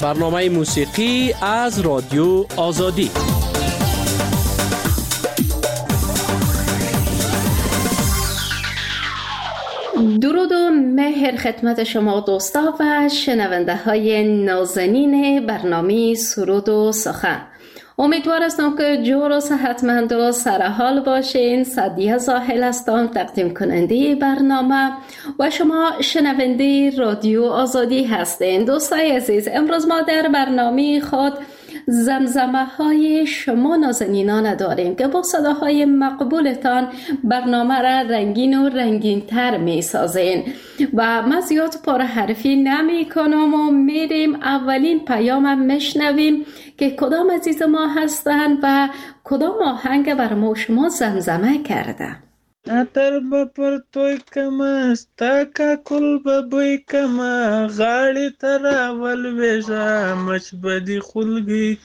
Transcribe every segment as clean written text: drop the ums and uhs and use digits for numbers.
برنامه موسیقی از رادیو آزادی. درود و مهر خدمت شما دوستا و شنونده های نازنین برنامه سرود و سخن. امیدوار هستم که جور و صحتمند و سرحال باشین. سعدیه زاهل هستم، تقدیم کننده برنامه و شما شنونده رادیو آزادی هستین. دوستای عزیز، امروز ما در برنامه خود زمزمه های شما نازنینان داریم که با صداهای مقبولتان برنامه را رنگین و رنگین تر می سازین و من زیاد پرحرفی نمی کنم و میریم اولین پیام مشنویم که کدام عزیز ما هستن و کدام آهنگ بر ما شما زمزمه کرده. اتر بپر توی کما ستاکا کل ببوی کما غاڑی تراول ویژا مجبدی خلگی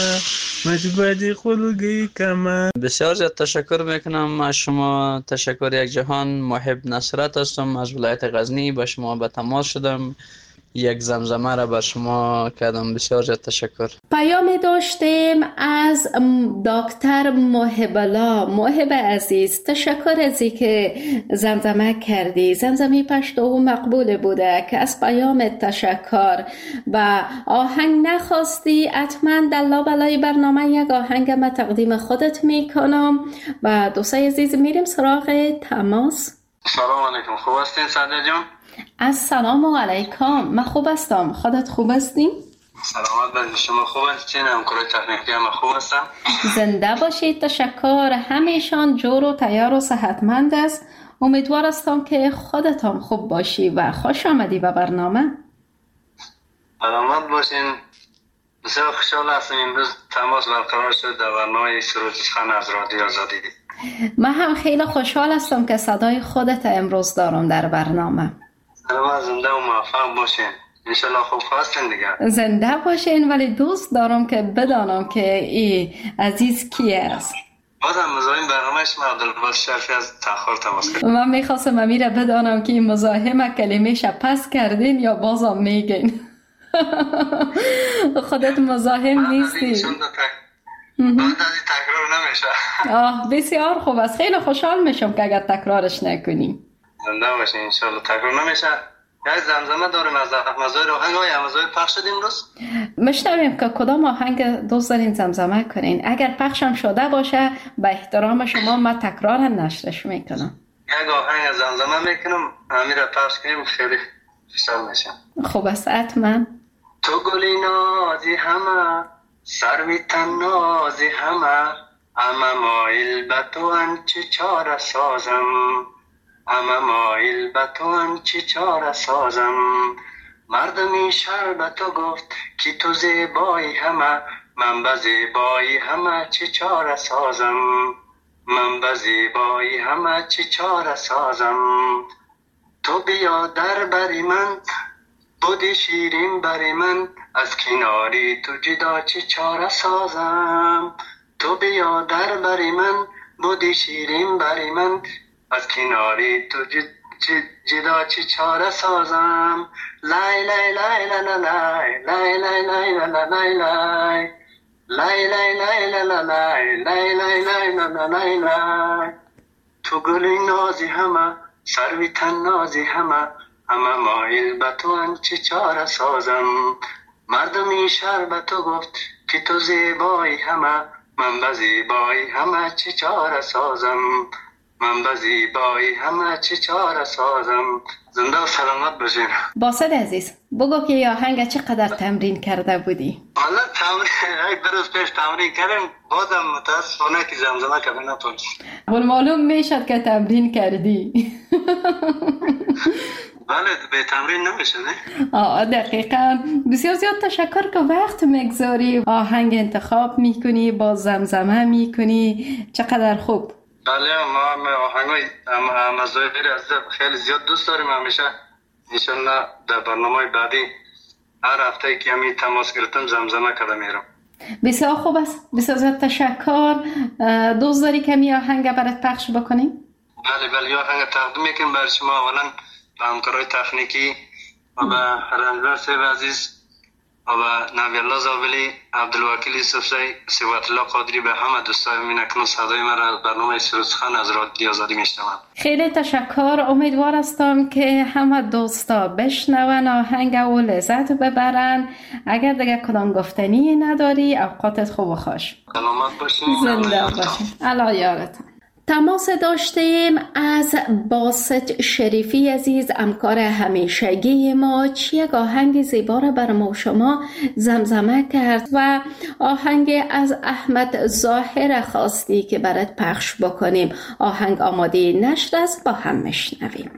کما. بسیار زیاد تشکر میکنم از شما. تشکر یک جهان. محب نصرت هستم از ولایت غزنی. با شما به تماس شدم، یک زمزمه را بر شما کردم. بسیار زیاد تشکر. پیام داشتیم از دکتر محب عزیز. تشکر از اینکه زمزمه کردی. زمزمه پشتو مقبول بوده که از پیام تشکر و آهنگ نخواستی. حتما در لابلای برنامه یک آهنگ ما تقدیم خودت میکنم و دوستای عزیز میریم سراغ تماس. سلام علیکم، خوب هستین سعده جان؟ السلام علیکم، من خوب هستم. خودت خوب هستی؟ سلامت باشید. شما خوب هستین؟ همکارای تکنیکی هم خوب هستن؟ زنده باشید. تشکر. همیشان جور و تیار و صحتمند است. امیدوار هستم که خودت هم خوب باشی و خوش آمدی به برنامه. سلامت باشین. بسیار خوشحال هستم امروز تماس برقرار شد در برنامه سرود سخن از رادیو آزادی. من هم خیلی خوشحال هستم که صدای خودت امروز دارم در برنامه. سلامت، زنده و موفق باشین. انشالله خوب هستین دیگه. زنده باشین. ولی دوست دارم که بدانم که این عزیز کی است. بازم مزاحم برنامه شما عبدالباسط شرفی از تأخیر تماس کرد. من میخواستم امیره بدانم که این مزاحم کلمه‌ش پس کردین یا بازم میگین. خودت مزاحم نیستی. بعد از این تکرار نمیشه. بسیار خوب است. خیلی خوشحال میشم که اگر تکرارش نکنیم. زنده باشین. انشالله تکرار نمیشه. یک زمزمه داریم از مزایر آهنگ های مزایر پخش شد امروز. مشنویم که کدام آهنگ دوست دارین زمزمه کنین. اگر پخشم شده باشه به احترام شما من تکرار نشرش میکنم. یک آهنگ از زمزمه میکنم، امیر پخش کنیم، خیلی خوشحال میشم. خوب است. حتما. تو گلی نازی همه، سروی تن نازی همه مایل به تو انچه چاره سازم، مایل به تو انچه چاره سازم. مردمی شهر به تو گفت که تو زیبایی همه، من به زیبایی همه چه چاره سازم، من به زیبایی همه چه چاره سازم. تو بیا در بری من، بودی شیرین بری من، از کناری تو جدا چه چاره سازم. تو بیا در بری من، بودی شیرین بری من، از کناری تو جدا چه چاره سازم. لای لای لای لای لای لای لای لای لای لای لای لای لای لای لای لای لای لای لای. تو گلی نازی همه، سروی تن نازی همه مایل به تو انچه چاره سازم. مردمی شهر به تو گفت که تو زیبایی همه، من به زیبایی همه چه چاره سازم، من به زیبایی همه چه چاره سازم. زنده و سلامت باشین. باسط عزیز، بگو که یا آهنگ چقدر تمرین کرده بودی؟ والا تمرین یک روز پیش تمرین کردم، بازم متاسفانه که زمزمه کردم نتونستم. معلوم میشد که تمرین کردی. بله، به تمرین نمیشه نه؟ دقیقاً. بسیار زیاد تشکر که وقت میگذاری، آهنگ انتخاب میکنی، با زمزمه میکنی. چقدر خوب. بله، ما آهنگای مزایر خیلی زیاد دوست داریم. همیشه انشالله در برنامه بعدی هر هفته که همین تماس گرفتم زمزمه کرده میرم. بسیار خوب است. بسیار زیاد تشکر. دوست داری که می آهنگ برات پخش بکنیم؟ بله، یا آهنگ تقدیم میکنم برای شما. اولا به همکارای تکنیکی و به رنجبر صاحب عزیز و نبی الله زابلی، عبدالوکیل یوسفزی، صفت الله قادری به همه دوستای من اکنون صدای من از برنامه سرود سخن از رادیو آزادی میشنوند. خیلی تشکر. امیدوار هستم که همه دوستا بشنون آهنگ و لذت ببرن. اگر دیگه کدام گفتنی نداری اوقاتت خوب و خوش. سلامت باشین. زنده باشین. الله یارتون. تماس داشتیم از باسط شریفی عزیز، همکار همیشگی ما. یک آهنگ زیبا را بر ما شما زمزمه کرد و آهنگ از احمد ظاهر خواستی که برات پخش بکنیم. آهنگ آماده نشر است، با هم میشنویم.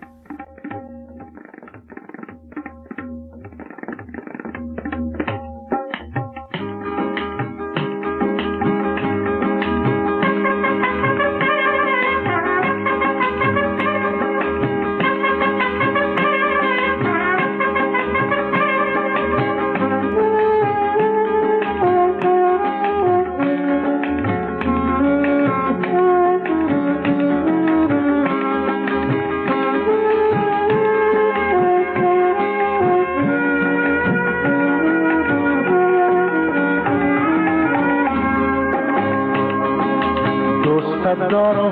دارم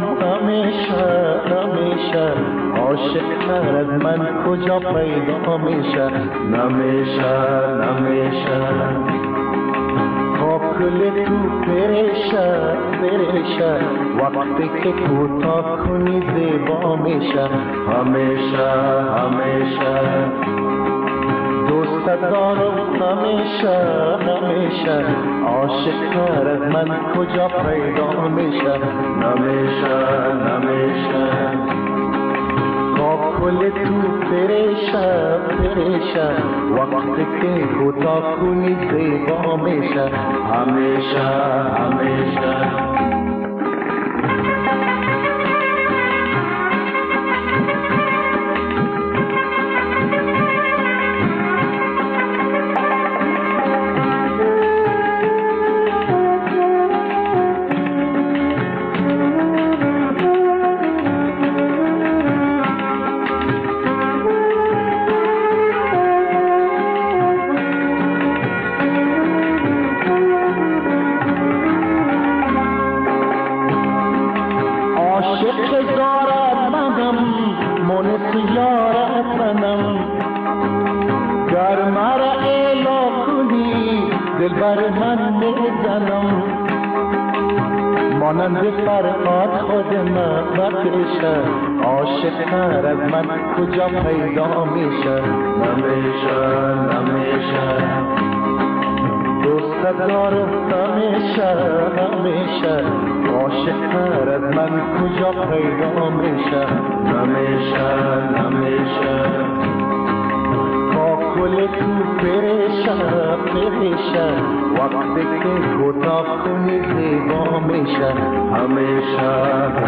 همیشه عاشق تر از من کجا پیدا میشه نمیشه کل تو پریشه وقتی که کوتاه کنی زیبا میشه همیشه دوست دارم همیشه عاشق تر از من کجا پیدا میشه نمیشه کل تو پریشه وقتی که کوتاه کنی زیبا میشه همیشه مانند فرقات خود نباشه عاشق تر از من کجا پیدا میشه نمیشه دوست دارم همیشه عاشق تر از من کجا پیدا میشه نمیشه کل تو پریشه وقتی که کوتاه کنی زیبا میشه همیشه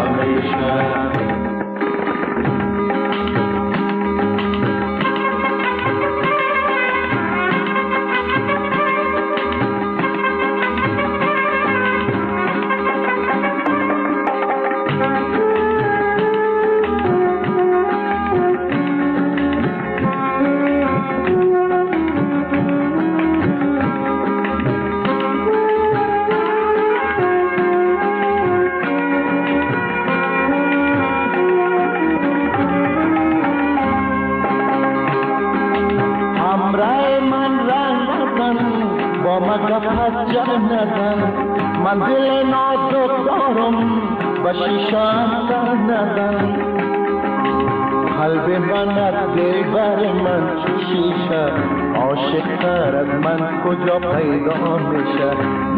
من دل نازک دارم و شیشان ندن قلب من از دلبر من شیشه عاشق تر از من کجا پیدا میشه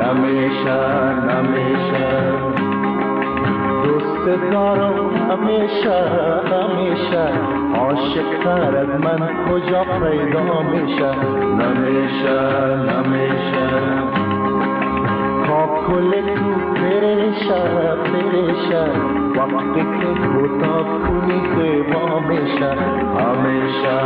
نمیشه دوست دارم همیشه عاشق تر از من کجا پیدا میشه نمیشه کل تو پریشه وقتی که کوتاه کنی زیبا میشه همیشه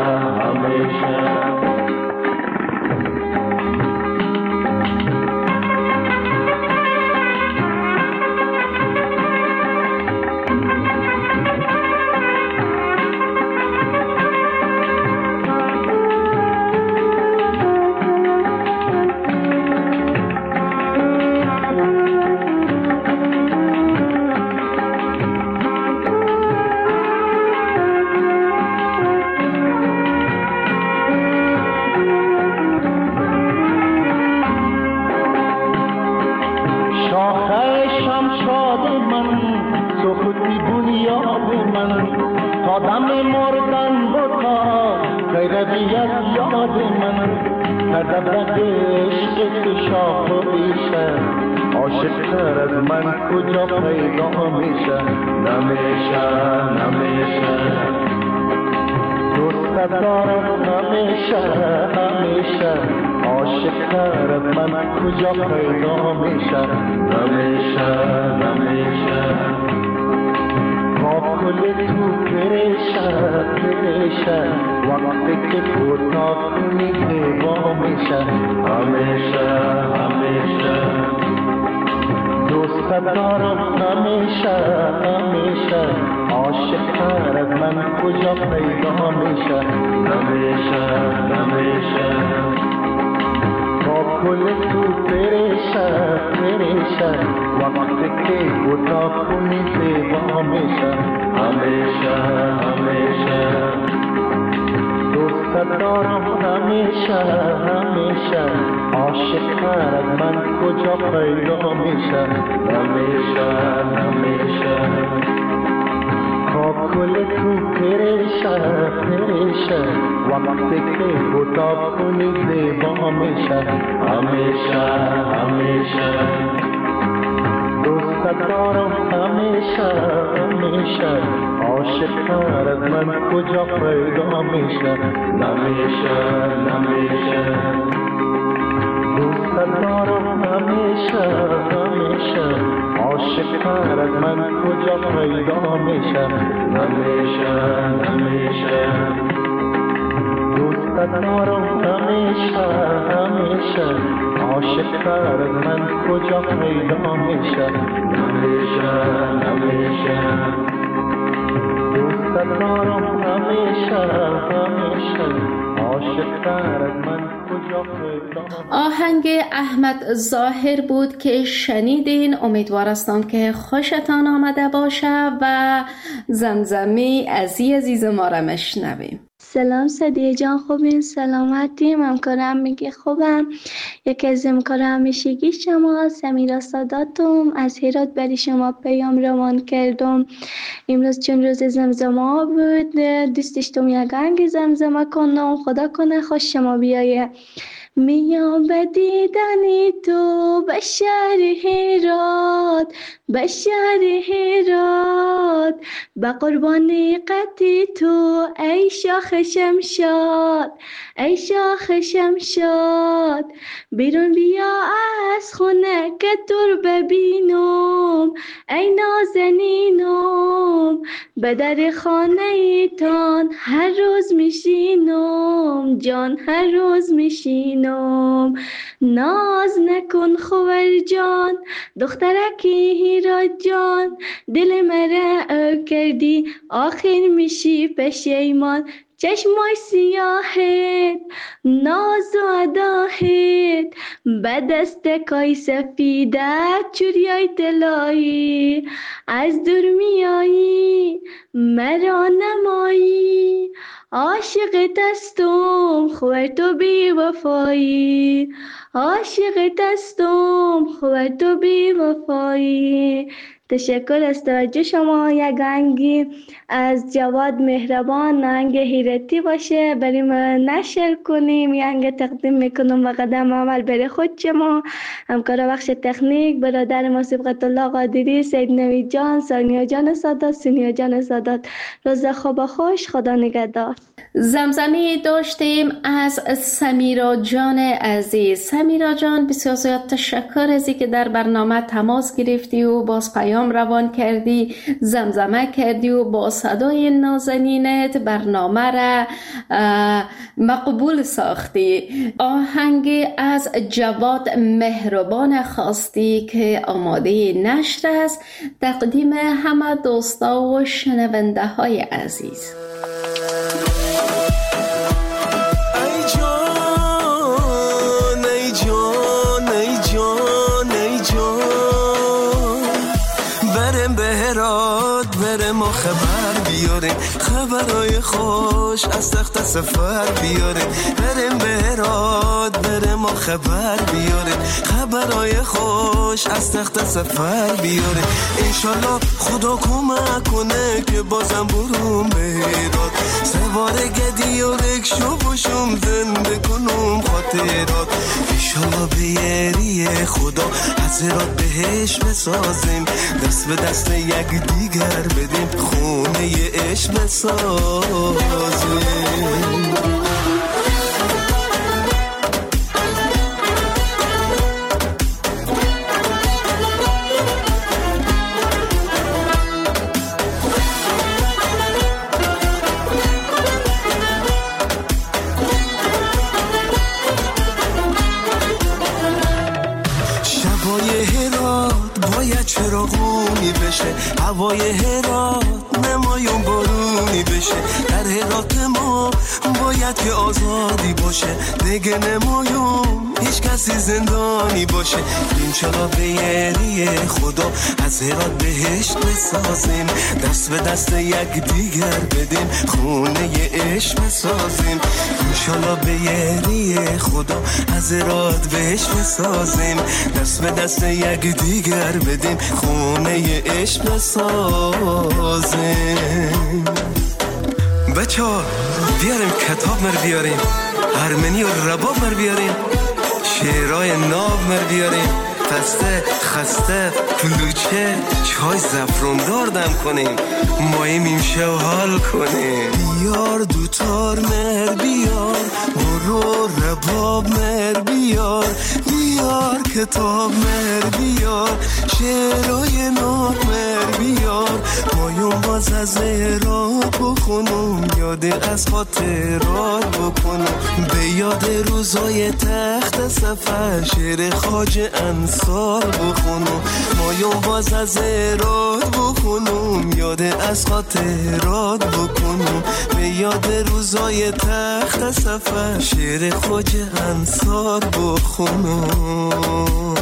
یاد من تا دم مردن بتا غیر بیاد یاد من تردد عشق تو شاخ و ریشه عاشق تر از من کجا پیدا میشه نمیشه نمیشه دوست دارم همیشه همیشه عاشق تر از من کجا پیدا میشه نمیشه نمیشه با کل تو پریشه پریشه وقتی که کوتاه کنی زیبا میشه همیشه همیشه دوست دارم همیشه همیشه عاشق تر از من کجا پیدا میشه همیشه همیشه با کل تو پریشه پریشه وقتی که کوتاه کنی زیبا میشه همیشه همیشه دوست دارم همیشه همیشه عاشق تر از من کجا پیدا میشه همیشه همیشه با کل تو پریشه پریشه وقتی که کوتاه کنی زیبا میشه همیشه همیشه دوست دارم همیشه همیشه عاشق تر از من کجا پیدا میشه نمیشه نمیشه دوست دارم همیشه همیشه عاشق تر از من کجا پیدا میشه نمیشه نمیشه دوست دارم همیشه همیشه عاشق تر از من کجا پیدا میشه نمیشه نمیشه دوست دارم همیشه همیشه عاشق تر از من کجا پیدا میشه. آهنگ احمد ظاهر بود که شنیدین. امیدوار هستم که خوشتان آمده باشه و زمزمی عزیز ما را مشنویم. سلام صدیه جان، خوبین؟ سلامتی؟ همکارم میگه خوبم. یکی از همکار همیشگی شما سمیرا ساداتم از هرات برای شما پیام روان کردم. امروز چون روز زمزمه بود دوست داشتم یک آهنگ زمزمه کنم. خدا کنه خوش شما بیایه. میام به دیدن تو به شهر هرات، به شهر هرات، به قربانی قد تو ای شاخ شمشاد، ای شاخ شمشاد. بیرون بیا از خونه که دور ببینم ای نازنینم. به در خانه تان هر روز میشینم جان، هر روز میشینم. ناز نکن خور جان دخترکی هرات جان، دل مرا کردی آخر میشی پشیمان. چشمای سیاهت ناز و اداهت به دست کای سفیدت چوریای طلایی. از دور میایی مرا نمایی، عاشقت هستم خور تو بی وفایی، عاشقت هستم خور تو بی وفایی. تشکر از توجه شما. یک آهنگی از جواد مهربان، آهنگ هیرتی باشه بریم نشر کنیم. یک آهنگ تقدیم میکنم و قدم عمل بر خود شما. همکار بخش تکنیک برادر ما صبغت الله قادری، سید نوید جان، سانیا جان سادات، سونیا جان سادات. روز خوب خوش، خدا نگهدار. زمزمی داشتیم از سمیرا جان عزیز. سمیرا جان بسیار زیاد تشکر از اینکه در برنامه تماس گرفتی و باز پیام روان کردی، زمزمه کردی و با صدای نازنینت برنامه را مقبول ساختی. آهنگ از جواد مهربان خواستی که آماده نشر است. تقدیم همه دوستا و شنونده های عزیز. بر بریم به هرات بریم و خبر بیاریم، خبرهای خوش از تخت سفر بیاریم. بریم به هرات بریم و خبر بیاریم، خبرهای خوش از تخت سفر بیاریم. انشالله خدا کمک کنه که بازم برون به هرات، سوار گدی و رکشو باشم زنده کنم خاطرات. انشالله به یاری خدا از هرات بهش بسازیم، دست به دست یک دیگر بدیم، خونه عشق بسازیم. چراغونی بشه، هوای هرات نمایون بارونی بشه. در هرات ما باید که آزادی باشه، دیگه نمایون هیچ کسی زندانی باشه. انشالله به یاری خدا از هرات بهشت بسازیم، دست به دست یک دیگر بدیم، خونه عشق بسازیم. انشالله به یاری خدا از هرات بهشت بسازیم، دست به دست یک دیگر بدیم، خونه عشق بسازیم. بچه‌ها بیاریم کتاب مر بیاریم، ارمنی و رباب مر بیاریم، شعرهای ناب مر بیاریم، پسته خسته کلوچه چای زفروندار دم کنیم، ماییم شو حال کنیم. بیار دوتار مر بیار، برو رباب مر بیار، بیار کتاب مر بیار، شعرهای ناب مر بیار. مایون باز از هرات بخونم، یاد از خاطرات بکنم، به یاد روزای تخت سفر شعر خواجه انصار بخونم. مایون باز از هرات بخونم، یاد از خاطرات بکنم، به یاد روزای تخت سفر شعر خواجه انصار بخونم.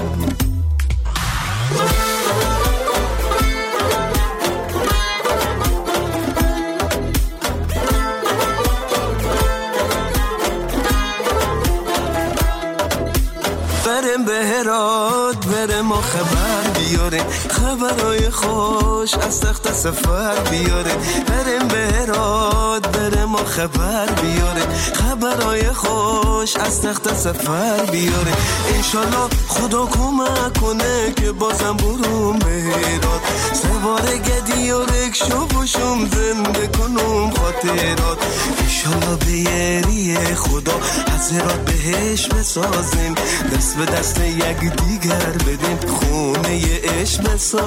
بریم به هرات بریم و خبر بیاریم، خبرهای خوش از تخت سفر بیاریم. بریم به هرات بریم و خبر بیاریم، خبرهای خوش از تخت سفر بیاریم. انشالله خدا کمک کنه که بازم برون به هرات، سوار گدی و رکشو باشم زنده کنم خاطرات. انشالله به یاری خدا از هرات بهش بسازیم، دست به دست یک دیگر بدیم، خونه عشق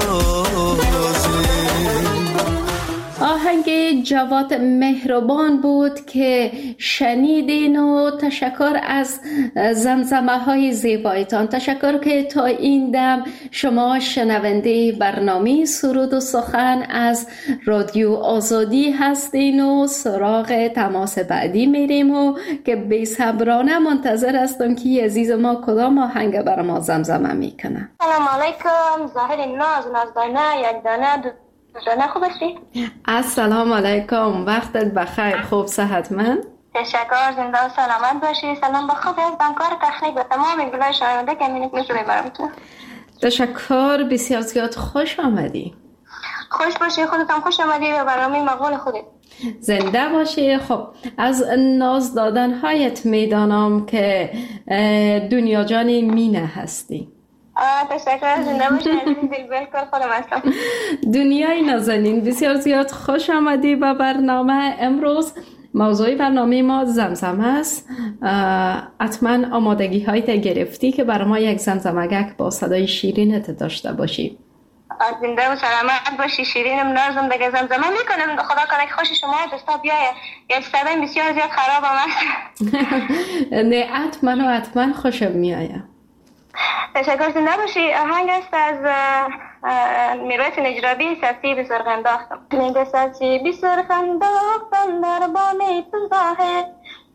بسازیم. آهنگ جواد مهربان بود که شنیدین و تشکر از زمزمه های زیبایتان. تشکر که تا این دم شما شنونده برنامه سرود و سخن از رادیو آزادی هستین و سراغ تماس بعدی میریم و که بی‌صبرانه منتظر هستم که عزیز ما کدام آهنگ بر ما زمزمه میکنه. سلام علیکم، ظاهر ناز نازدانه یک دانه دانه. خوب هستی؟ السلام علیکم، وقتت بخیر، خوب صحتمند؟ تشکر، زنده و سلامت باشی. سلام به خود از بانکار تخنیک و تمام گلای شنونده که مینک میشه برامتون. تشکر، بسیار زیاد خوش آمدی. خوش باشی، خودت هم خوش آمدی به برنامه مقال خودت. زنده باشی. خب از ناز دادنهایت میدانم که دنیا جان مینه هستی. تشکر، زنده باشی. بالکل خودم هستم. دنیای نازنین، بسیار زیاد خوش آمدی به برنامه. امروز موضوع برنامه ما زمزمه است. حتما آمادگی هایت گرفتی که برای ما یک زمزمگک با صدای شیرینت داشته باشی. زنده و سلامت باشی. شیرینم نازم دیگه زمزمه میکنم. خدا کنه که خوش شما دوستا بیایه. یک صدای بسیار زیاد خراب آمد. نه حتما خوشم میایه. تشکر، زنده باشی. آهنگ است از میرویس نجرابی، سرسی به سرخ انداختم. میگه سرسی به سرخ انداختم در بام تو ظاهر،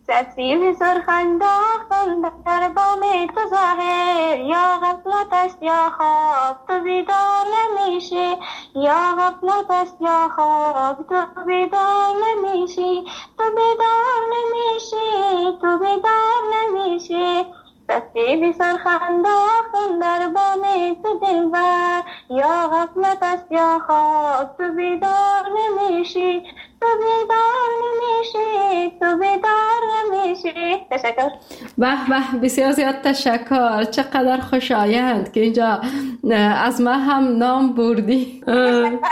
سبزی سرخ انداختم در بام تو ظاهر، یا غفلت است یا خواب تو بیدار نمیشی، یا غفلت است یا خواب تو بیدار نمیشی، تو بیدار نمیشی، تو بیدار نمیشی. سبزی سرخ انداختم در بام تو دلبر، یا غفلت است یا خواب تو بیدار نمیشی، تو بیدار نمیشی، تو بیدار نمیشی. تشکر. به به، بسیار زیاد تشکر. چقدر خوشایند که اینجا از ما هم نام بردی. خب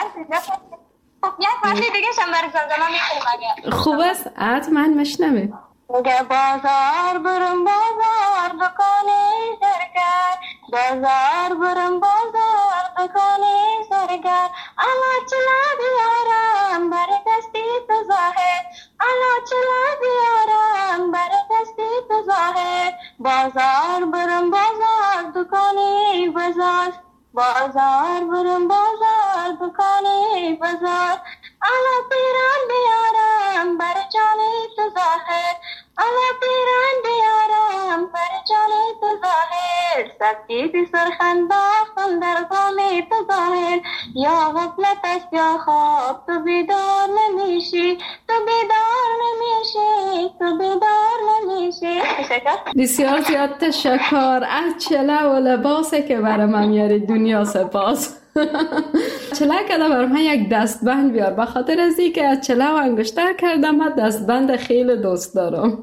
یک وقتی دیگه شم برای زمزمه میکنم. خوب است، حتما مشنوه. میگه بازار برم بازار دکانی سرگر، بازار برم بازار دکانی سرگر، اما چلا بیارم بر دستی تو ظاهر، اما چلا بیارم بر دستی تو ظاهر. بازار برم بازار دکانی بازار، بازار برم بازار دکانی بازار، اما پیران بیارم بر جانی تو ظاهر، اما پیران بیارم بر جانی تو ظاهر. سبزی سرخ انداختم در بام تو ظاهر، یا غفلت است یا خواب تو بیدار نمیشی، تو بیدار نمیشی، تو بیدار نمیشی. بسیار زیاد تشکر. از چله و لباسه که برای من میاری دنیا سپاس. چله کده برای من یک دستبند بیار، به خاطر از این که از چله و انگشتر کردم، من دستبند خیلی دوست دارم.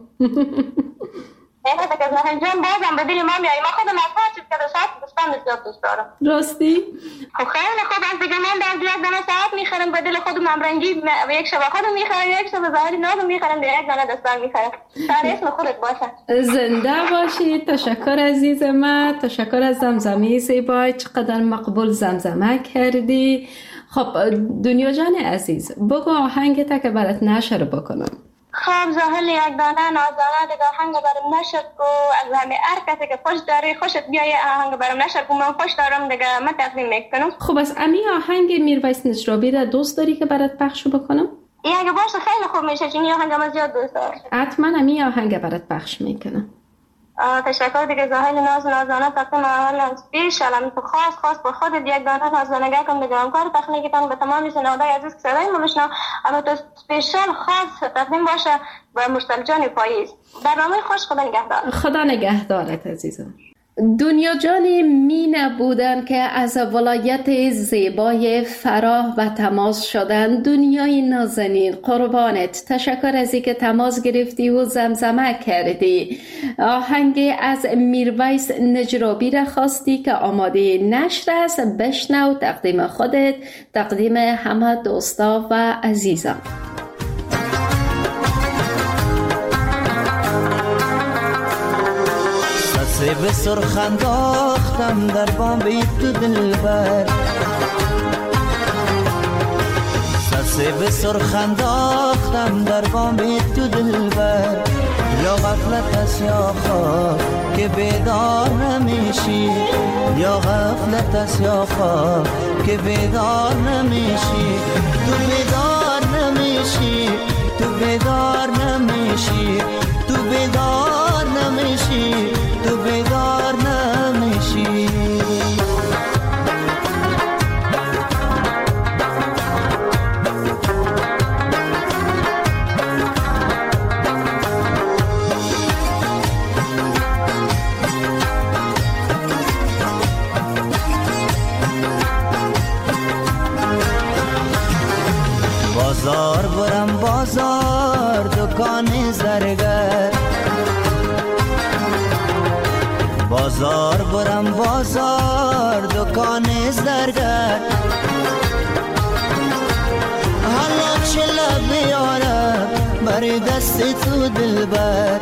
اینه که زهنجان بازم به دل ما میایی، ما خودم از هر چیز که داشت دستبند بسیار دوست دارم. راستی؟ خب خیلی خوب است دیگه. من در یک دانه ساعت میخرم به دل خودم همرنگی، یک شب خودم میخرم، یک شب ظاهری نازم میخرم، یک دانه دستبند میخرم. سر اسم خودت باشه. زنده باشی. تشکر عزیز من، تشکر از زمزمه زیبای، چقدر مقبول زمزمه کردی. خب دنیا جان عزیز، بگو آهنگت که برات نشر بکنم. خب زاهل یک دانه نازانه دیگه آهنگ برام نشد کو، از همه هر کسی که خوش داری خوشت بیای آهنگ برام نشد کو، من خوش دارم دیگه من تقدیم میکنم. خب از امی آهنگ میرویس نجرابی را دوست داری که برات پخش بکنم؟ اگه باشه خیلی خوب میشه، چون این آهنگ من زیاد دوست دارم. حتما امی آهنگ برات پخش میکنم. تشکر دیگه زاهل نازانه تقدیم اول اسپیشال خاص به خودت یک دانه نازانگی کن دیگه. همکار تکنیکتان به تمام شنوندگان عزیز که صدای ما بشنو، اما تو اسپیشال خاص تقدیم باشه به مرسل جان پاییز. برنامه خوش، خدا نگهدار. خدا نگهدارت عزیزم. دنیا جان مینه بودن که از ولایت زیبای فراه و تماس شدن. دنیای نازنین قربانت، تشکر از اینکه تماس گرفتی و زمزمه کردی. آهنگ از میرویس نجرابی را خواستی که آماده نشر است. بشنو، تقدیم خودت، تقدیم همه دوستا و عزیزان. به سرخ انداختم در بام تو دلبر، سبزه به سرخ انداختم در بام تو دلبر، یا غفلت است یا خواب که بیدار نمیشی، یا غفلت است یا خواب که بیدار نمیشی، تو بیدار نمیشی، تو بیدار نمیشی، تو بیدار نمیشی، تو بیدار نمیشی. بازار برم بازار دکان زرگر، بازار برم بازار دکان زرگر، حالا چلا بیارم بر دست تو دلبر،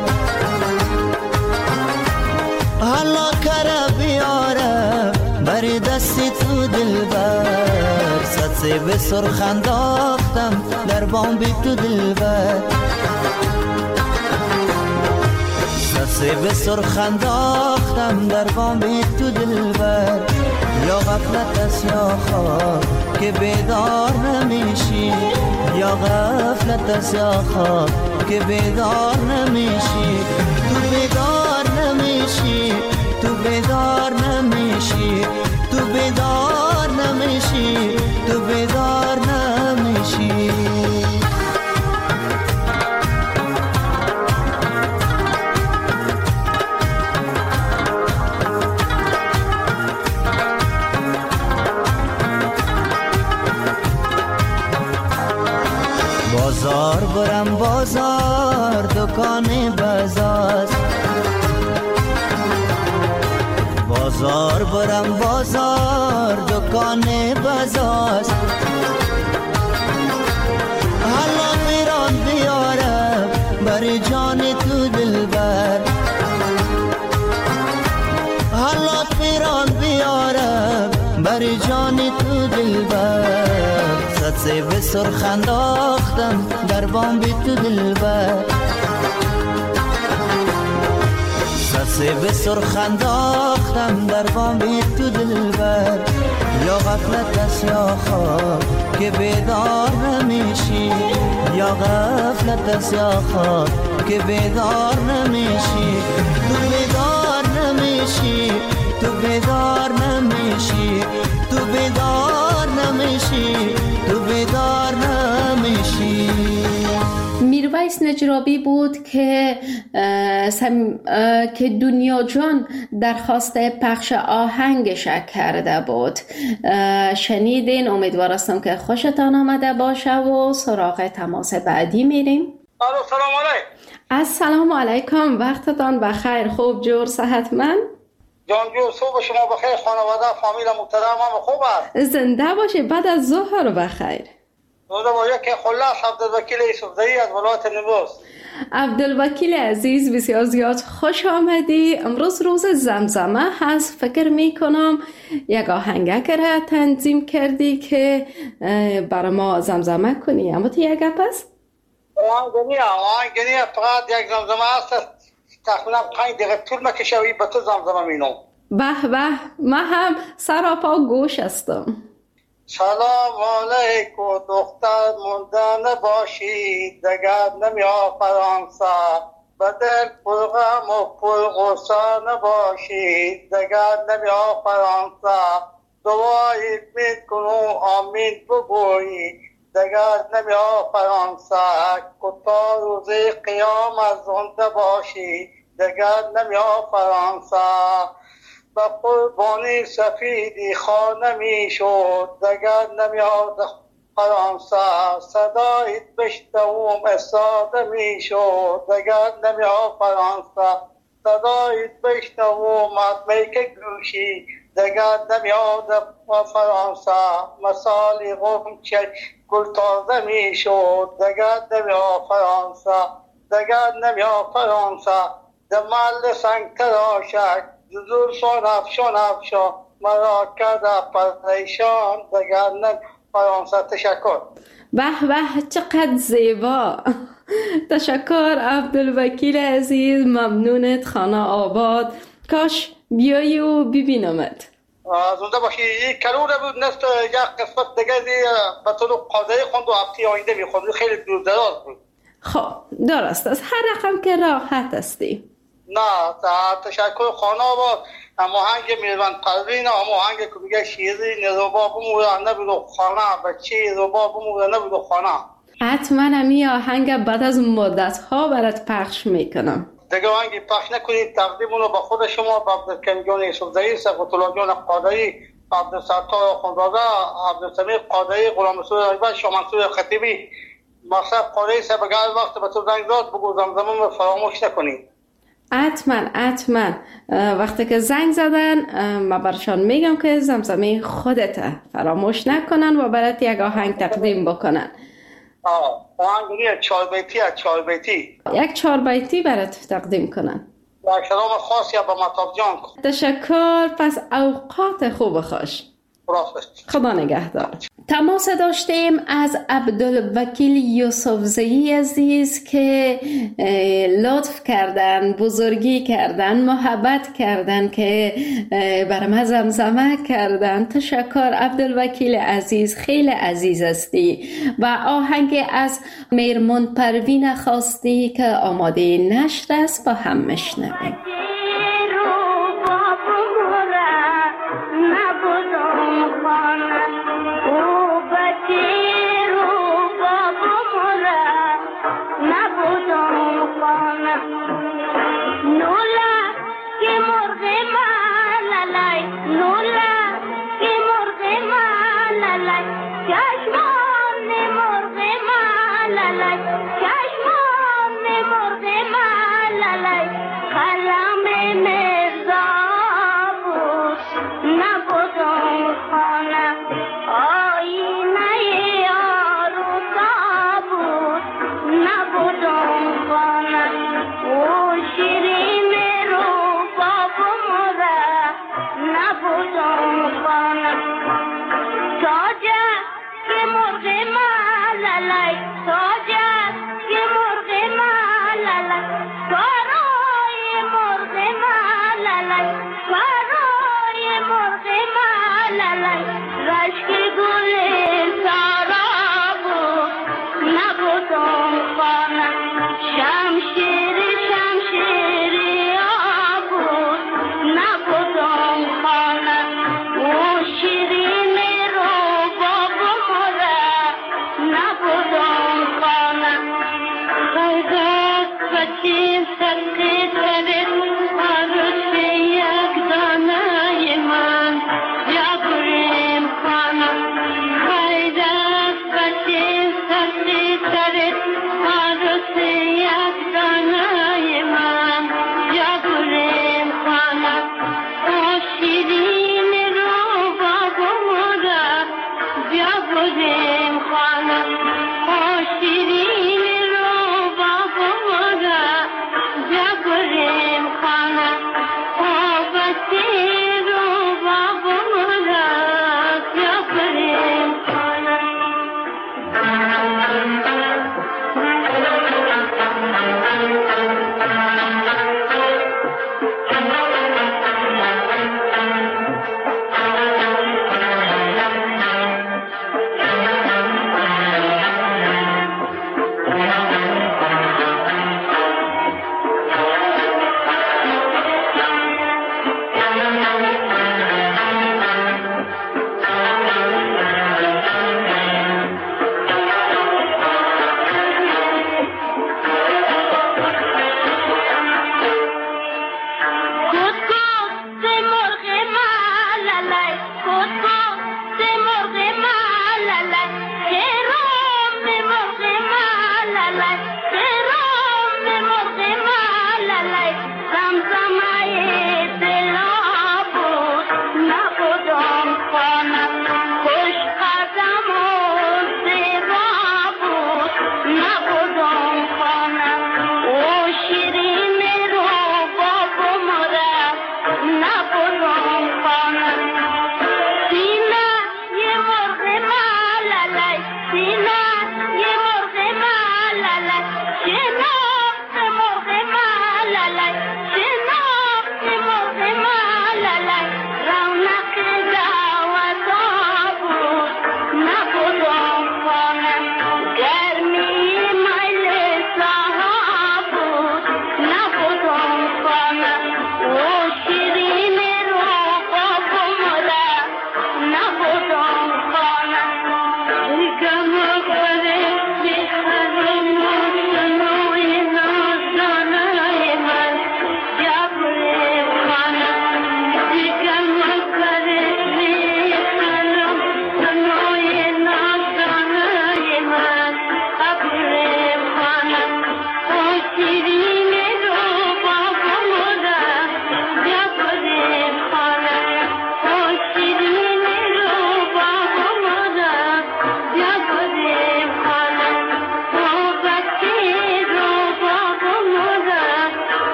حالا کرا بیارم بر دست تو دلبر، سبزه به سرخ انداختم در بام تو دلبر، سبزه به سرخ انداختم در بام تو دلبر، یا غفلت است یا خواب که بیدار نمیشی، یا غفلت است یا خواب که بیدار نمیشی، تو بیدار نمیشی، تو بیدار نمیشی، تو بیدار نمیشی، تو بیدار نمیشی. بازار برم بازار دکان بزاز، بازار برم بازار دکان بزاز، حالا میران بیارم بر جان تو دلبر، حالا میران بیارم بر جان تو دلبر، صد سیب سرخ انداختم در بام بی تو دلبر، صد سیب سرخ انداختم در بام بی تو دلبر، یا غفلت است یا خواب که بیدار نمیشی، یا غفلت است یا خواب که بیدار نمیشی، تو بیدار نمیشی، تو بیدار نمیشی، تو بیدار نمیشی، تو بیدار نمیشی. میرویس نجرابی بود که دنیا جان درخواست پخش آهنگش کرده بود. شنیدین؟ امیدوار هستم که خوشتان آمده باشه و سراغ تماس بعدی میریم. سلام علیکم. السلام علیکم، وقتتان بخیر. خوب جور صحتمند؟ جان جور، صبح شما بخیر، خانواده فامیل محترم هم خوب است؟ زنده باشه. بعد از ظهر بخیر. زنده باشه. که خلاص عبدالوکیل یوسفزایی از ولایت نیمروز. عبدالوکیل عزیز، بسیار زیاد خوش آمدی. امروز روز زمزمه هست. فکر می کنم یک آهنگک را تنظیم کردی که برای ما زمزمه کنی. اما تو یک گپ است؟ آهنگنیه فقط یک زمزمه هست، تقریبا 5 دقیقه طول میکشه و به تو زمزمه مینم. به به، من هم سراپا گوش هستم. سلام علیکم دختر، مونده نباشی دگر نمیا فرانسه، به دل پرغم و پرغصه نباشی دگر نمیا فرانسه، دعایی میکنو آمین بگویی دگر نمیا فرانسه، کتا روزی قیامت زنده باشی دگر نمیا فرانسه، به قربانی سفیدی خانه می شد دگر نمیاد فرانسه، صدایت بشنوم استاده می شد دگر نمیاد فرانسه، صدایت بشنوم میک گوشی دگر نمیاد فرانسه، مثالی غنچه گل تازه می شد دگر نمیاد فرانسه، دگر نمیاد فرانسه، دمال سنگ تراشک زور شون افشان مرا کرده پریشان دگر نمیاد فرانسه. تشکر. به به، چقدر زیبا. تشکر عبدالوکیل عزیز، ممنونت. خانه آباد. کاش بیایی و ببینمت. زنده باشی. این کلوره بود نست یک قسمت دیگه به طور قاضی خوند و هفته آینده میخوند، خیلی دور دراز بود. خب درست است، هر رقم که راحت استی. نه تشکر. خانه آباد آهنگ میروان پروین، آهنگ که میگه شیری نروبا بموره نبودو خانه، بچه روبا بموره نبودو خانه. حتما همی آهنگ بعد از مدت ها برات پخش میکنم. دیگه آهنگی پخش نکنید، تقدیمونو به خود شما، به عبدالکریم جان یوسفزایی، سقط الله جان قادری، عبدالستار خانزاده، عبدالسمیع قادری، غلام رسول اکبر، شاه منصور خطیبی، مقصد قادری صاحب اگر وقت به تو زنگ زد بگو زمزمه فراموش نکنید. حتما وقتی که زنگ زدن من برشان میگم که زمزمه خودت فراموش نکنن و برات یک آهنگ تقدیم بکنن. آهنگ چهار بیتی از چهار بیتی، یک 4 بیتی برات تقدیم کنن. یک سلام خاصی به مطاب جان. تشکر. پس اوقات خوب خوش. خدا نگهدار. تماس داشتیم از عبدالوکیل یوسفزئی عزیز که لطف کردن، بزرگی کردن، محبت کردن که بر ما زمزمه کردن. تشکر عبدالوکیل عزیز، خیلی عزیز هستی. و آهنگ از میرمون پروین خواستی که آماده نشر است، با هم میشنویم.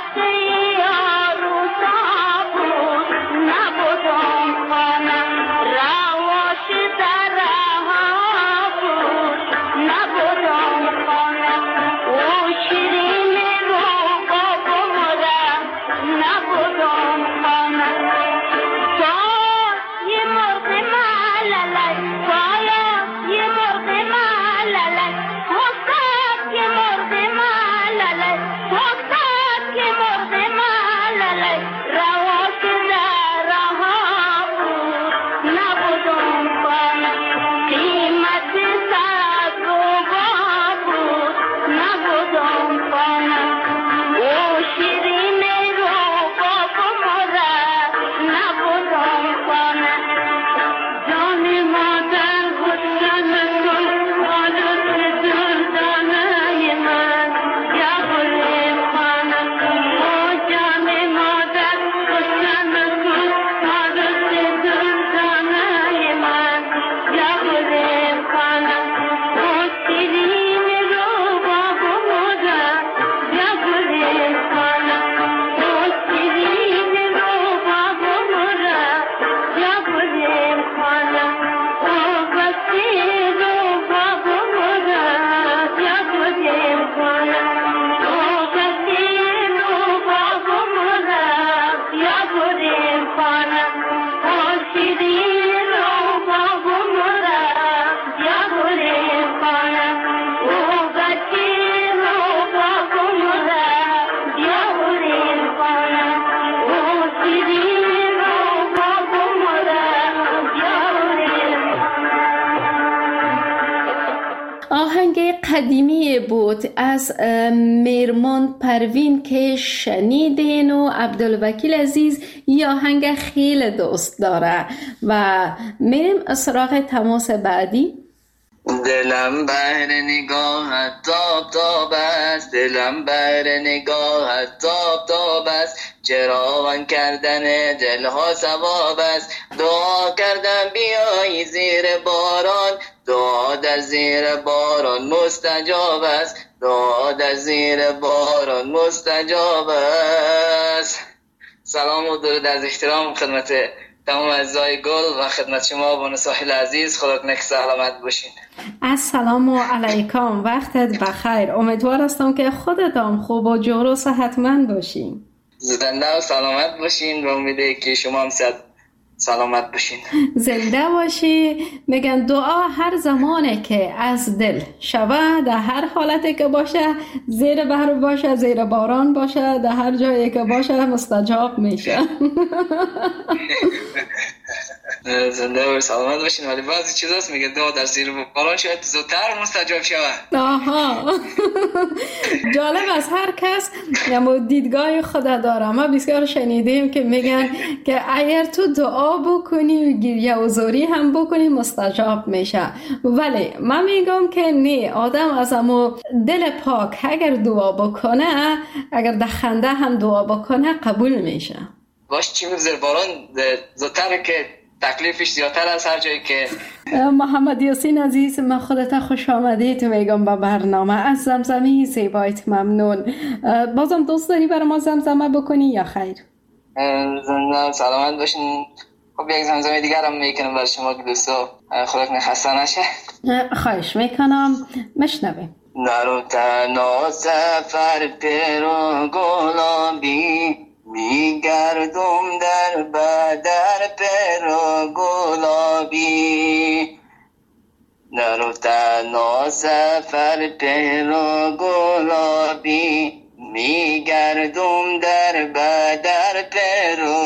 قدیمی بود از میرمان پروین که شنیدین و عبدالوکیل عزیز یه آهنگ خیلی دوست داره و میریم سراغ تماس بعدی. دلم بر نگاهت تاب تاب است، دلم بر نگاهت تاب تاب است، چراغان کردن دلها ثواب است، دعا کردم بیایی زیر باران، دعا در زیر باران مستجاب است، دعا در زیر باران مستجاب است. سلام و درود از احترام خدمت تمام اعضای گل و خدمت شما بانو ساحل عزیز. خدا کنه که سلامت باشین. السلام علیکم، وقتت بخیر. امیدوار هستم که خودتان خوب و جور و صحتمند باشین. زنده و سلامت باشین و امیده که شما هم سلامت باشین. زنده باشی. میگن دعا هر زمانه که از دل شوه، در هر حالتی که باشه، زیر بحر باشه، زیر باران باشه، در هر جایی که باشه مستجاب میشه. زنده و سلامت باشین. ولی بعضی چیز هست میگه دعا در زیر باران شاید زودتر مستجاب شوه. آها. جالب است، هر کس دیدگاه خود داره. ما بسیار شنیدیم که میگن که اگر تو دعا بکنی و گریه و زاری هم بکنی مستجاب میشه، ولی من میگم که نه، آدم از امو دل پاک اگر دعا بکنه، اگر در خنده هم دعا بکنه قبول میشه. باش چی زیر باران زودتر که تکلیفش زیادتر از هر جایی که. محمد یاسین عزیز، من خودت خوش آمدید میگم به برنامه. از زمزمه زیبایت ممنون. بازم دوست داری برای ما زمزمه بکنی یا خیر؟ زنده سلامت باشین. خب یک زمزمه دیگر هم میکنم برای شما که دوستو خدا کنه خسته نشه. خواهش میکنم، مشنویم. نرو تنها سفر پیرو گلابی، میگردم در بدر پیرو گلابی. نرو تنها سفر پیرو گلابی، میگردم در بدر پیرو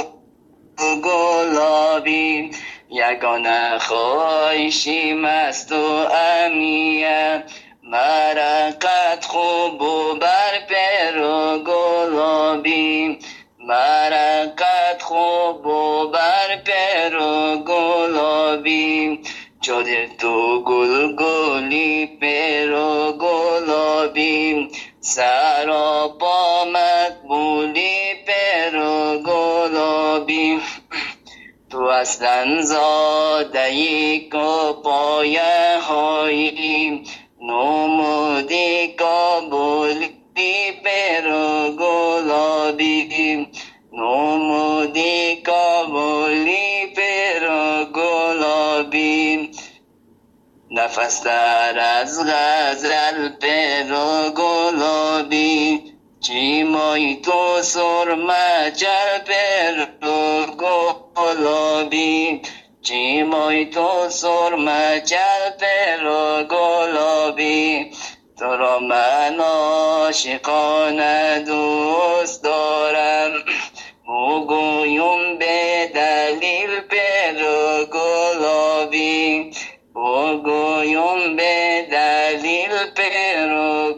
گلابی. یگانه خواهشی مست و امیه، مرقت خوب و بر پیرو گلابی، مرقت خوب و بر پیرو گلابی. جاده تو گل گلی پیرو گلابی، سراپا مقبولی پیرو گلابی. تو اصلا زادهی که پایه هایی، نمودی کابولی پیرو رو گلابی نمودی کابلی پیرو گلابی نفس در از غزل پیرو گلابی چیمای تو سرمه جل پیرو گلابی چیمای تو سرمه جل پیرو گلابی تو را من عاشقانه دوست دارم بگویم به دلیل پیرو گلابی بگویم به دلیل پیرو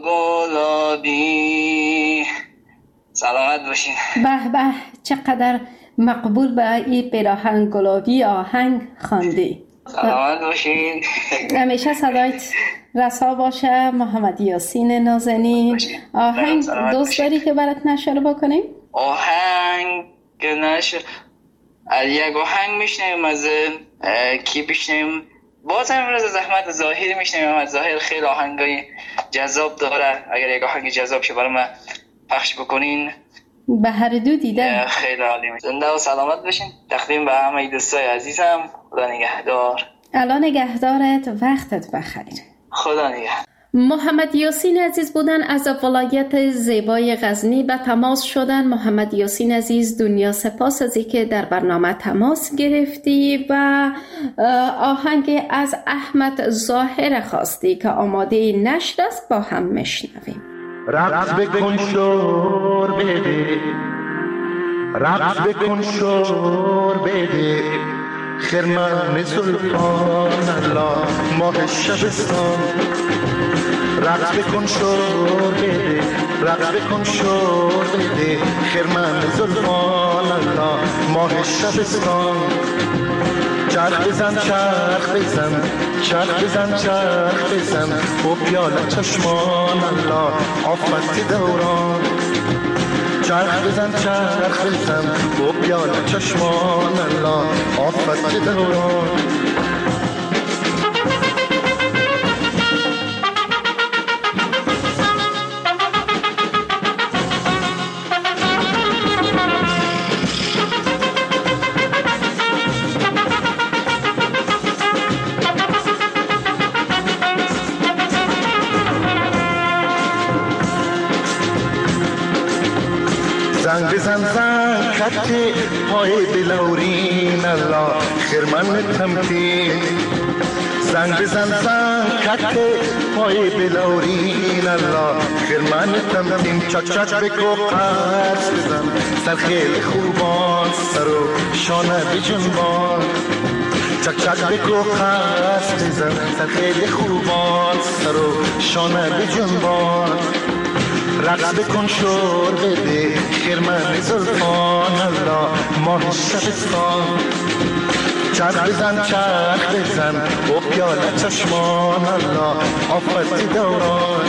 گلابی. سلامت باشین. به به چقدر مقبول به این پیراهن گلابی آهنگ خواندی. سلامت باشین. همیشه صدایت رسا باشه محمد یاسین نازنین. آهنگ دوست داری که برات نشر بکنیم؟ آهنگ که نشر یک آهنگ میشنیم از کی بشنیم؟ باز امروز زحمت ظاهری میشنیم. محمد ظاهر خیلی آهنگای جذاب داره. اگر یک آهنگ جذاب شه برای ما پخش بکنین به هر دو دیدم. خیلی عالی میشه. زنده و سلامت باشین. تقدیم به همه دوستای عزیزم. خدا نگهدار. الان نگهدارت، وقتت بخیر. خدا نگهدار. محمد یاسین عزیز بودن از ولایت زیبای غزنی به تماس شدن. محمد یاسین عزیز دنیا سپاس از اینکه در برنامه تماس گرفتی و آهنگ از احمد ظاهر خواستی که آماده نشر است، با هم میشنویم. رقص بکن شور بده، رقص بکن شور بده، خرمن زلفان الله ماه شبستان. رقص بکن شور بده، رقص بکن شور بده، خرمن زلفان الله ماه شبستان. چرخ بزن چرخ بزن، چرخ بزن چرخ بزن، و پیاله چشمان الله آفت دوران. چرخ بزن چرخ بزن، و پیاله چشمان الله آفت دوران. زنگ بزن زنگ خطی پای بلورین الله خرمن تمکین. زنگ بزن زنگ خطی پای بلورین الله خرمن تمکین. چک چک بگو قرص بزن سر خیلی خوبان، سر و شانه بجنبان. چک چک بگو قرص بزن سر خیلی خوبان، سر و شانه بجنبان. رقص بکن شور بده، خرمن زلفان الله ماه شبستان. چرخ بزن چرخ بزن، و پیاله چشمان الله آفت دوران.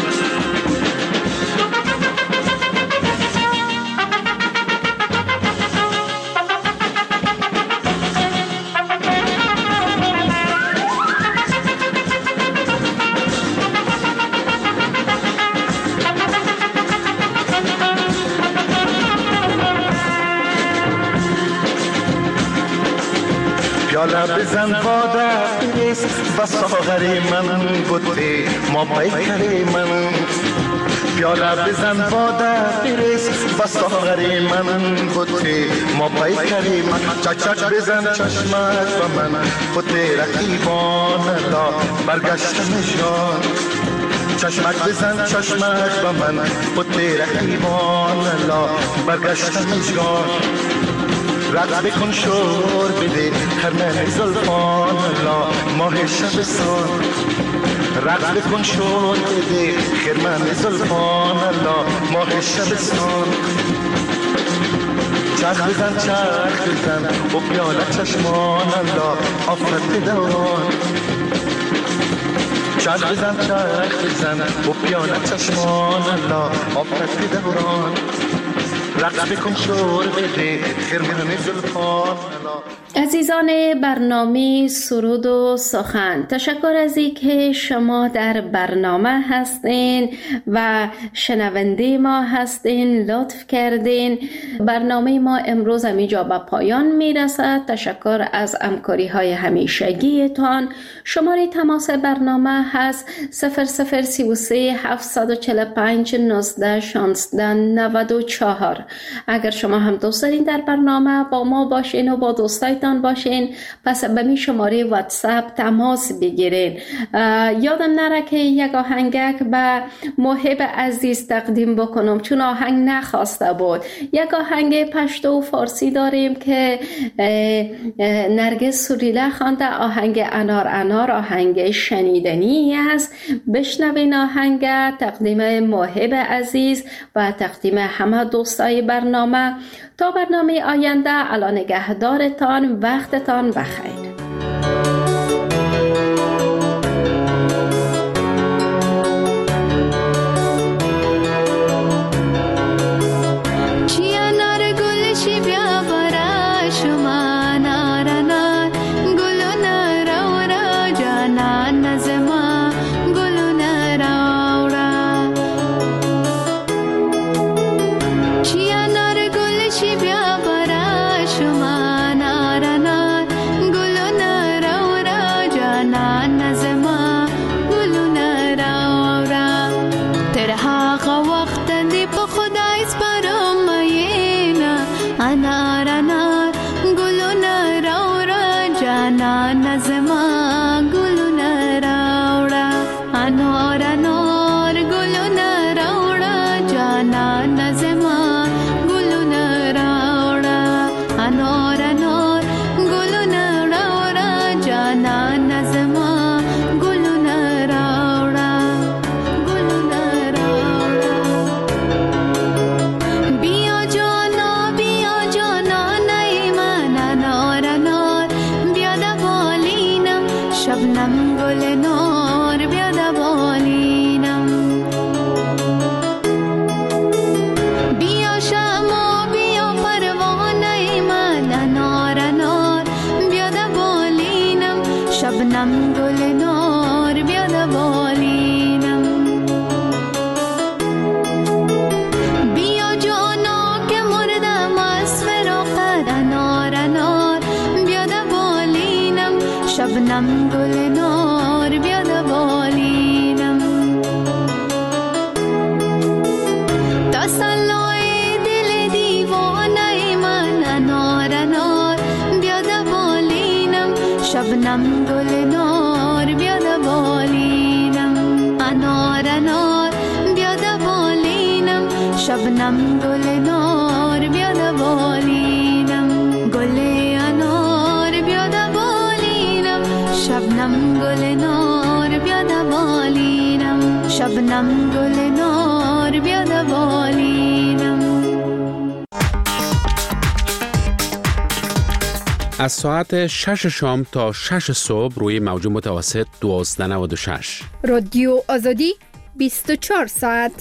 پیاله بزن باده بریز و ساغر من بوده ما بیکر من. پیاله بزن باده بریز و ساغر من بوده ما بیکر من. چک چک بزن چشمت و من بوده رقیبان الله برگشتم جان. چشمک بزن چشمک و من بوده رقیبان الله برگشتم جان. رقص بکن شور بده، خرمن زلفان الله ماه شبستان. رقص بکن شور بده، خرمن زلفان الله ماه شبستان. چرخ بزن چرخ بزن، و پیاله چشمان الله آفت دوران. چرخ بزن چرخ بزن، و پیاله چشمان الله آفت دوران. رقص بکن شور بده، خرمن زلفان عزیزان برنامه سرود و سخن، تشکر از اینکه شما در برنامه هستین و شنونده ما هستین. لطف کردین. برنامه ما امروز همینجا به پایان میرسد. تشکر از همکاری های همیشگیتان. شماره تماس برنامه هست 0033 745 19 16 94. اگر شما هم دوست دارین در برنامه با ما باشین و با دوستایتان باشین، پس به می شماره واتساپ تماس بگیرین. یادم نره که یک آهنگک به محب عزیز تقدیم بکنم، چون آهنگ نخواسته بود. یک آهنگ پشتو و فارسی داریم که نرگس سوریله خوانده، آهنگ انار انار، آهنگ شنیدنی است. بشنوین آهنگ، تقدیم محب عزیز و تقدیم همه دوستای برنامه. تا برنامه آینده، الان نگهدارتان، وقتتان بخیر. از ساعت 6 شام تا 6 صبح روی موج متوسط 1296 رادیو آزادی 24 ساعت.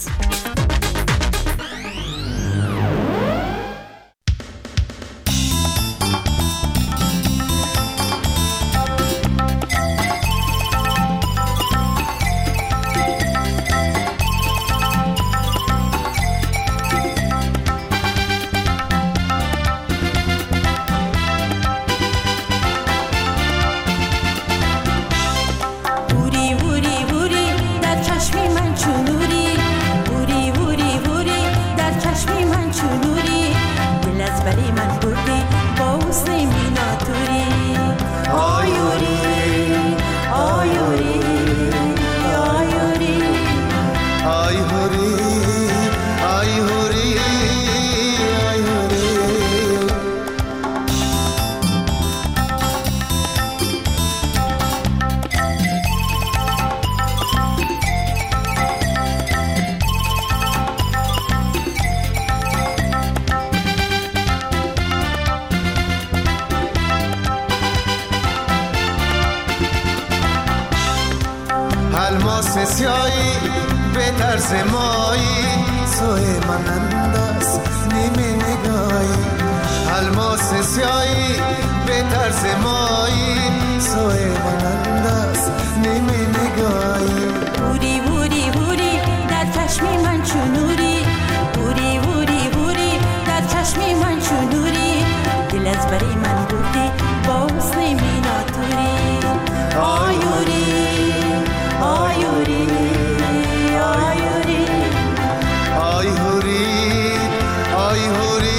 الماس سیایی به طرز مایی سوی من انداز نیمه نگاهی الماس سیایی به طرز مایی سوی مانند است نیمه نگاهی بوری بوری بوری در چشم من چون نوری بوری بوری بوری در چشم من چون نوری دل از بری من بردی با حسن میناتوری آیوری آیوری آیوری آیوری آیوری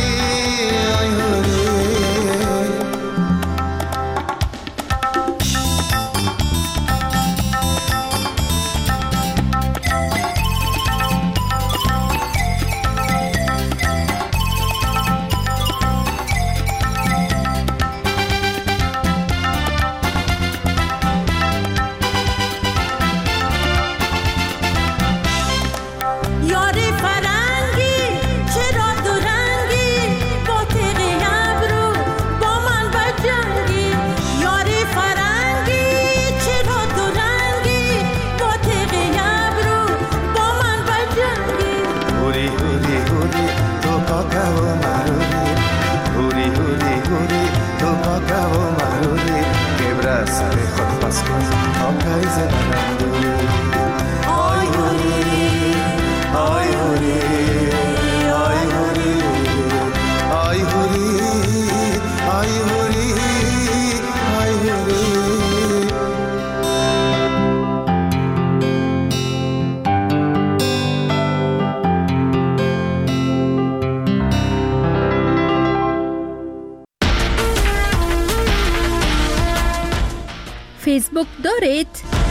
فیسبوک دارید؟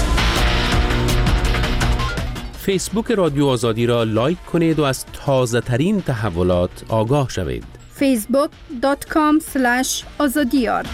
فیسبوک رادیو آزادی را لایک کنید و از تازه ترین تحولات آگاه شوید. facebook.com/azadiyar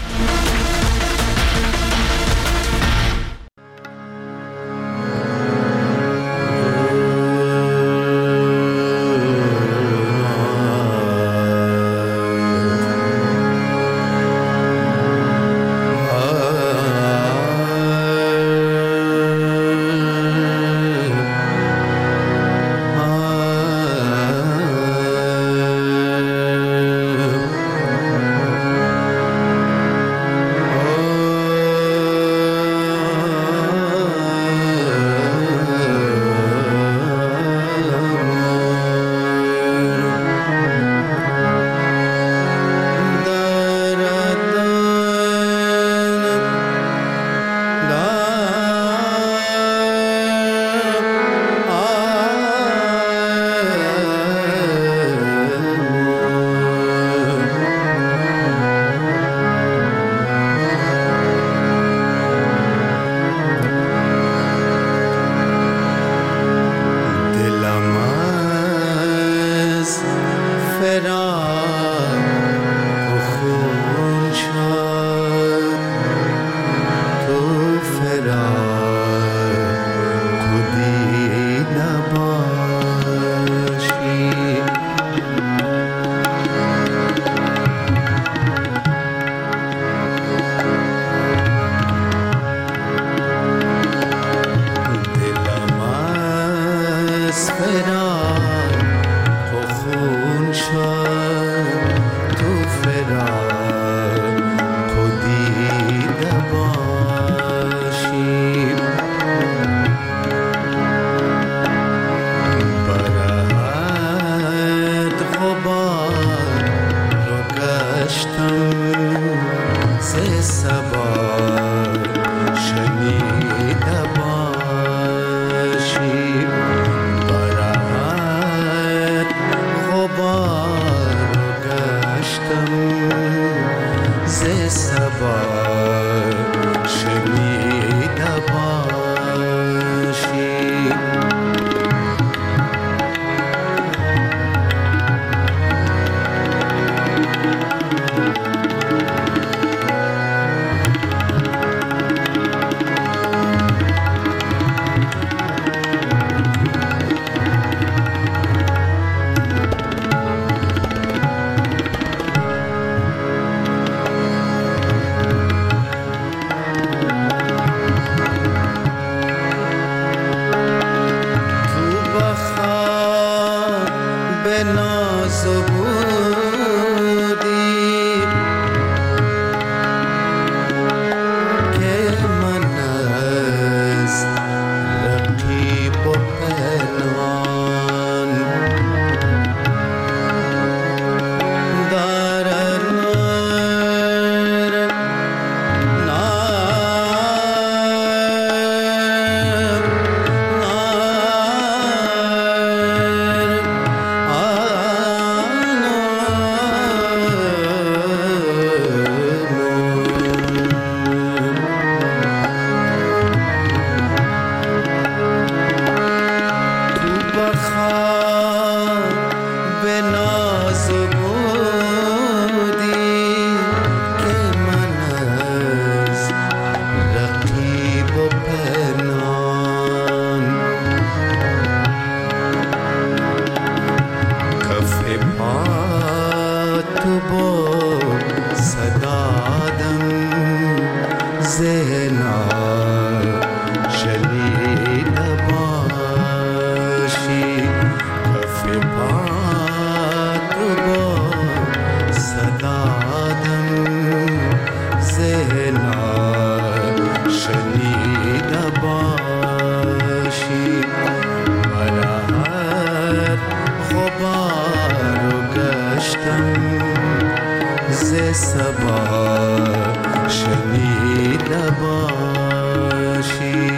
ها شنیده باشی.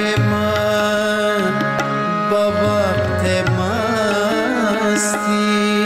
با وقت مستی